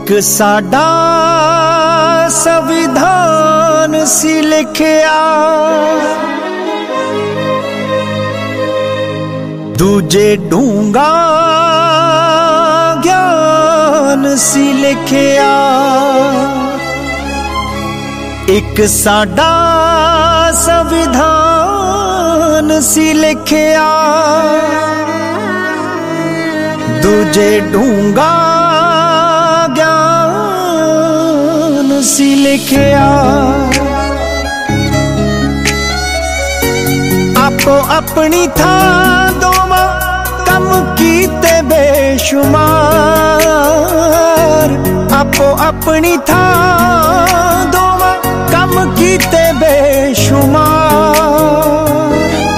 एक साडा संविधान सी लिखिया, दूजे डूंगा ज्ञान सी लिखिया। एक साडा संविधान सी लिखिया, दूजे डूंगा ज्ञान सी लिखिया। आपो अपनी थां दोवां कम कीते बेशुमार, आपो अपनी थां दोवां कम कीते बेशुमार।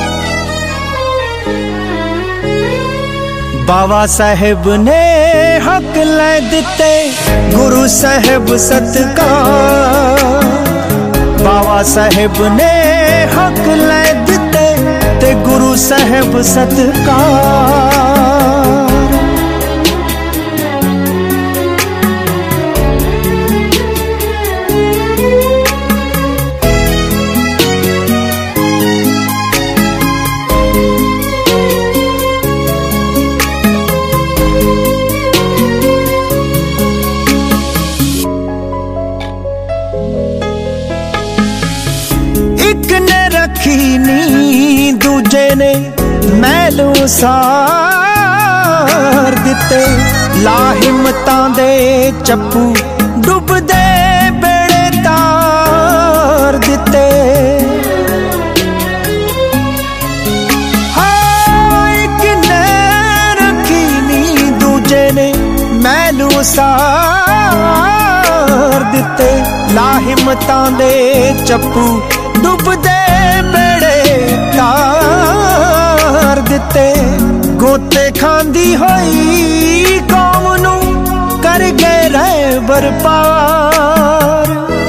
बाबा साहेब ने हक लै दिते गुरु साहेब सत्कार, बाबा साहेब ने हक लै दिते ते गुरु साहेब सत्कार। एक ने रखी नी दूजे ने मैलू सार दिते, लाहिमतां दे चप्पू डुबदे बेड़े तार दिते। हाँ एक ने रखी नी दूजे ने मैलू सार दिते, लाहिमतां दे चप्पू डुबदे बेड़े तार दिते। गोते खांदी होई कौम नू कर गए रहबर पार।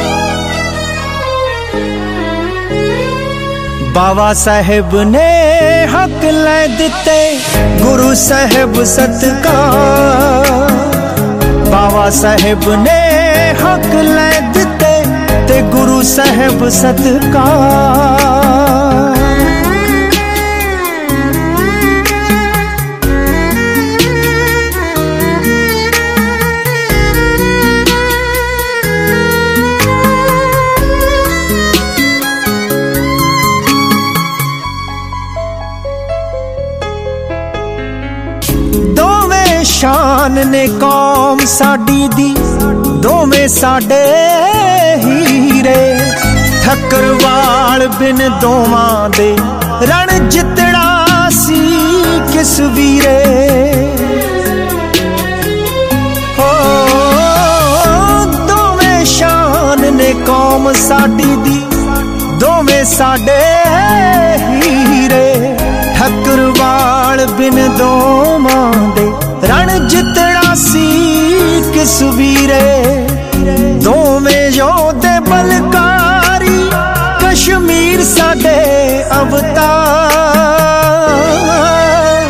बाबा साहेब ने हक लै दिते गुरु साहेब सत्कार, बाबा साहेब ने हक लै दिते ते गुरु साहेब सत्कार। दोवें शान ने कौम साडी दी, दोवें साडे हीरे। ठक्करवाल बिन दोवां दे रण जितड़ा सी किस वीरे। हो दोवें शान ने कौम साडी दी, दोवें साडे हीरे। ठक्करवाल बिन दोवां दे रण जितड़ा सी किस वीरे। दोवें योधे बलकारी कश्मीर साडे अवतार।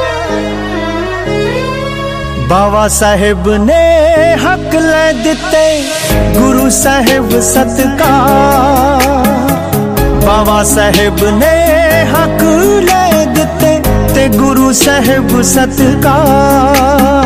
बाबा साहेब ने हक लै दिते गुरु साहेब सत्कार, बाबा साहेब ने हक लै दिते ते गुरु साहेब सत्कार।